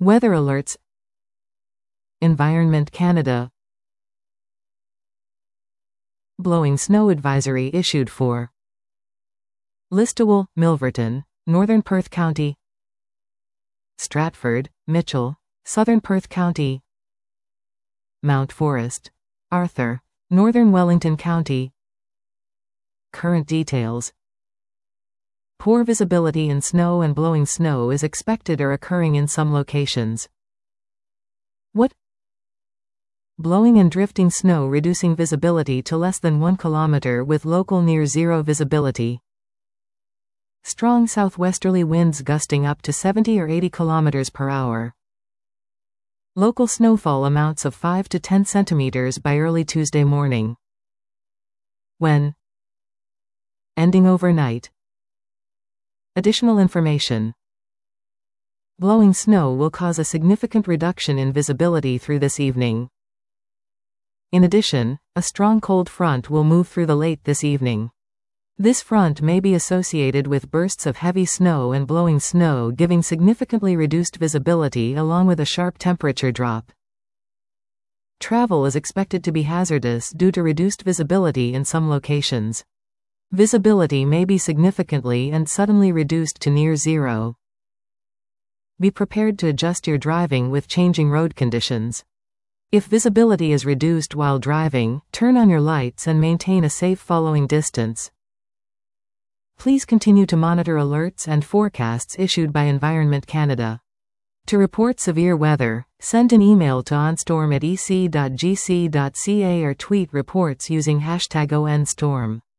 Weather alerts. Environment Canada. Blowing snow advisory issued for Listowel, Milverton, Northern Perth County, Stratford, Mitchell, Southern Perth County, Mount Forest, Arthur, Northern Wellington County. Current details. Poor visibility in snow and blowing snow is expected or occurring in some locations. What? Blowing and drifting snow reducing visibility to less than 1 kilometer with local near zero visibility. Strong southwesterly winds gusting up to 70 or 80 kilometers per hour. Local snowfall amounts of 5 to 10 centimeters by early Tuesday morning. When? Ending overnight. Additional information. Blowing snow will cause a significant reduction in visibility through this evening. In addition, a strong cold front will move through the late this evening. This front may be associated with bursts of heavy snow and blowing snow, giving significantly reduced visibility along with a sharp temperature drop. Travel is expected to be hazardous due to reduced visibility in some locations. Visibility may be significantly and suddenly reduced to near zero. Be prepared to adjust your driving with changing road conditions. If visibility is reduced while driving, turn on your lights and maintain a safe following distance. Please continue to monitor alerts and forecasts issued by Environment Canada. To report severe weather, send an email to onstorm@ec.gc.ca or tweet reports using #ONStorm.